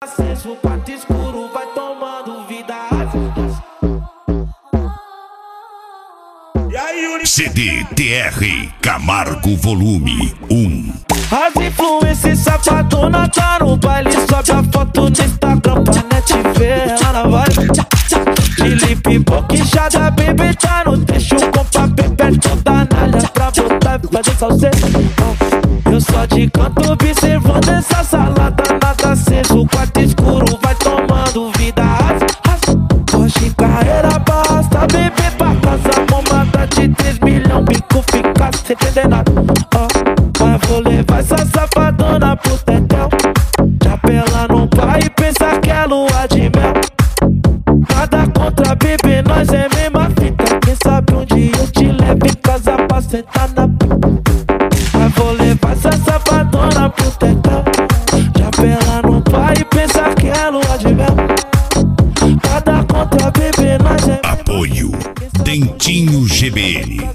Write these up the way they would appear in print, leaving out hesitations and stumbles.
aceso, o quarto escuro vai tomando vida. CD TR Camargo Volume 1. As influências safadona tá no baile, sobe a foto no Instagram pra net ver ela na vibe. Felipe Boquinchada, baby tá no texto com papel perto da nalha pra botar e fazer salseiro. Eu só de canto observando essa salada, nada aceso, o quarto escuro vai tomando vida. Hoje carreira basta, bebê pra casa, bombada de 3 milhões, bico fica sem entender nada. Mas vou levar essa safadona pro tetel, chapela no pai e pensa que é lua de mel. Nada contra bebê, nós é mesma fita, quem sabe um dia eu te levo em casa pra sentar na mas vou levar essa safadona pro tetel, chapela no pai e pensa que é lua de mel. Nada contra bebê, nós é Apoio Dentinho GBN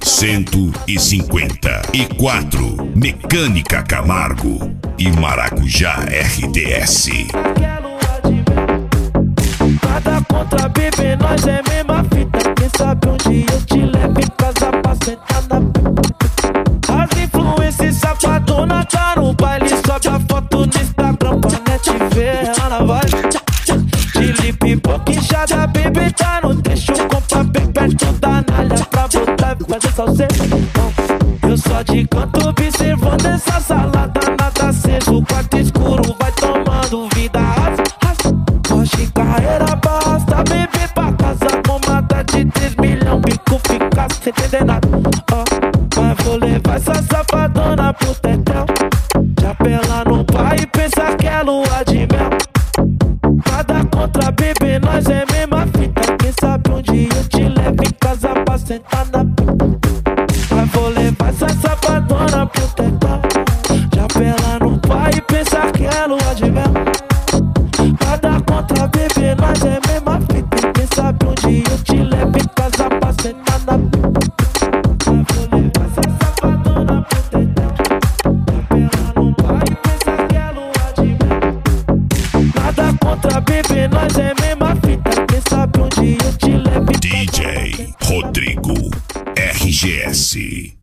154 Mecânica Camargo e Maracujá RDS. Nada contra bebê, nós é mesma fita, quem sabe um dia eu te levo em casa pra sentar na as influências safadona tá no baile, sobe a foto no Instagram pra net ver ela na vibe. Felipe Boquinchada, baby tá no texto com papel perto da nalha pra botar e fazer salseiro. Eu só de canto observando essa salada, nada aceso, o quarto escuro vai tomando vida. Hoje carreira basta, bebê pra casa, bombada de 3 milhões, bico fica sem entender nada. Mas vou levar essa safadona pro tetel, chapela no pai e pensa que é lua de mel. Nada contra bebê, nós é mesma fita, quem sabe um dia eu te levo em casa pra sentar na mas vou levar essa safadona pro tetel, chapela no pai e pensa que é lua de mel. Nada contra bebê, nós é mesma fita, quem sabe um dia eu te levo em casa pra sentar na mas vou levar essa safadona pro tetel, chapela no pai e pensa que é lua de mel. Nada contra bebê, nós é mesma fita, quem sabe um dia eu te levo em DJ Rodrigo RGS.